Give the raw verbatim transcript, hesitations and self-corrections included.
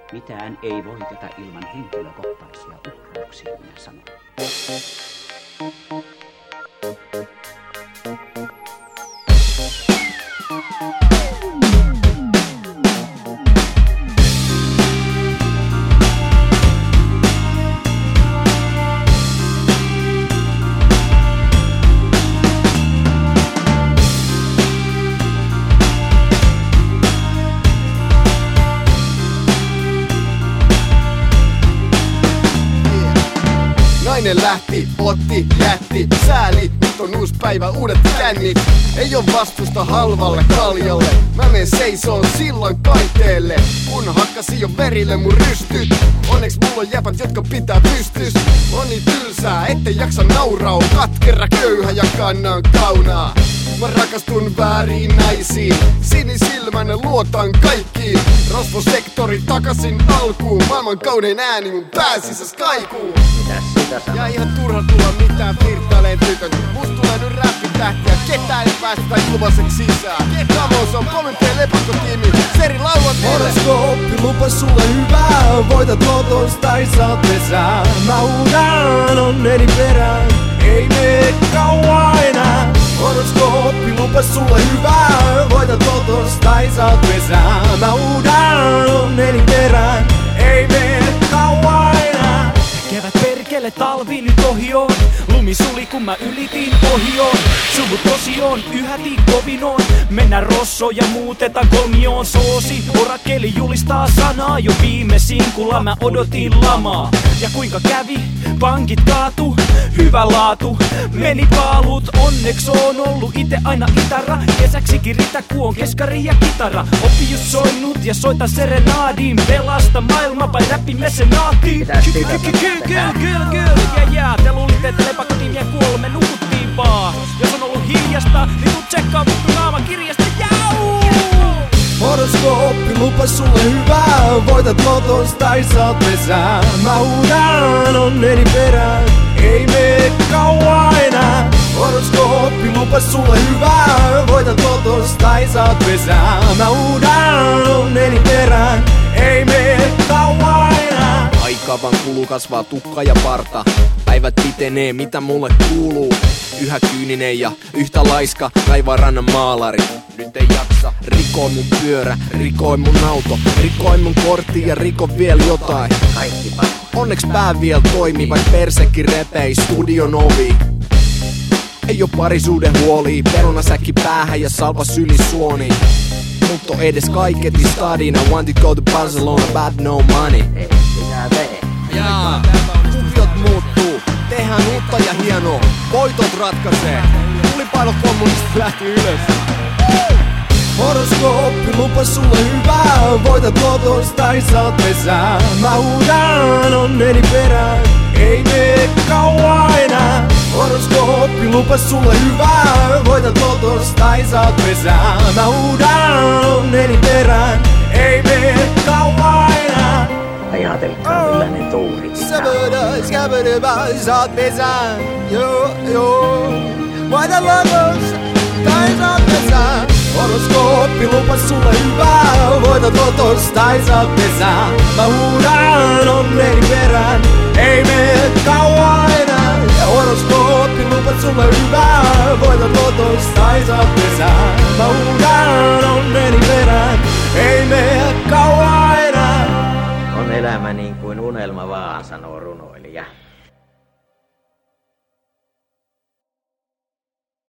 Mitään ei voiteta ilman henkilökohtaisia uhrauksia, minä sanon. Nainen lähti, otti, jätti, sääli. Nyt on uusi päivä, uudet kännit. Ei oo vastusta halvalle kaljalle. Mä menen seisoon sillan kaiteelle, kun hakkasi jo verille mun rystyt. Onneks mulla on jäpät, jotka pitää pystys. On niin tylsää, ettei jaksa nauraa. Katkera, köyhä ja kannan kaunaa. Mä rakastun vääriin naisiin, sinisilmäinen luotan kaikkiin. Rosvosektori takasin alkuun, maailman kaunein ääni mun pää sisäs kaikuu. Mitäs sitä sanoo? Ja ihan turha tulla mitään flirttaileen tytön. Must tulee nyt räppitähtiä, ketään ei päästä ilmaiseksi sisään. Kamos on komentee lepakkotiimi, Seri laulaa teille. Horoskooppi lupas sulle hyvää, voitat lotos tai saat pesää. Mä huudan onneni perään, ei mene kauan enää. Horoskooppi lupas sulle hyvää, voitat lotos tai saat pesää. Mä huudan onneni perään, ei mene kauan enää. Kevät perkele, talvi nyt ohi on. Lumi suli kun mä ylitin ohioon. Suvut tosioon, yhäti kovinoon. Mennään rossoon ja muutetaan kolmioon. Soosi, orakeli julistaa sanaa. Jo viime sinkulla mä odotin lamaa. Ja kuinka kävi? Pankit kaatu, hyvä laatu. Meni paalut, onneks on ollut ite aina itara. Kesäksikin ritä kuon keskari ja kitara. Oppi just soinut ja soitan serenaadin. Pelasta maailma vai räppi mesenaatiin. Kyllä, kyllä, kyllä, ja jää. Te luulitte, että lepakkotiimiä kuollut, me nukuttiin vaan. Jos on ollut hiljasta, niin tuu tsekkaa vittu naaman kirjasta, jau! Horoskooppi lupas sulle hyvää, voitat lotos tai saat pesää. Mä huudan onneni perään, ei mene kauan enää. Horoskooppi lupas sulle hyvää, voitat lotos tai saat pesää. Mä huudan onneni perään, ei mene kauan enää. Aika vaan kuluu, kasvaa tukka ja parta. Päivät pitenee, mitä mulle kuuluu. Yhä kyyninen ja yhtä laiska, kaivaa rannan maalari. Nyt ei jaksa, rikoi mun pyörä, rikoi mun auto, rikoi mun kortti ja riko vielä jotain. Kaikki pahoin. Onneks pää vielä toimii, vaik persekin repei studion ovi. Ei oo parisuuden huoli, perunasäkki päähän ja salva syli suoni. Mut on edes kaiketi stadin, I want to go to Barcelona but no money. Ei sitä tee. Jaa, kuviot muuttuu, tehdään uutta ja hienoa, voitot ratkaisee. Tulipailo kommunista lähti ylös. Horoskooppi lupas sulle hyvää, voitat lotos tai saat pesää. Mä huudan onneni perään, ei mene kauan enää. Horoskooppi lupas sulle hyvää, voitat lotos tai saat pesää. Mä huudan onneni perään, ei mene kauan enää. Ajatelkaa millainen tuuri. Säbödä, säbödä, saat pesää. Joo, joo. Voitat lotos tai saat pesää. Horoskooppi lupas sulle hyvää, voitat lotos tai saat pesää. Mä huudan onneni perään, ei mene kauan enää. Ja horoskooppi lupas sulle hyvää, voitat lotos tai saat pesää. Mä huudan onneni perään, ei mene kauan enää. On elämä niin kuin unelma vaan, sanoo runoilija.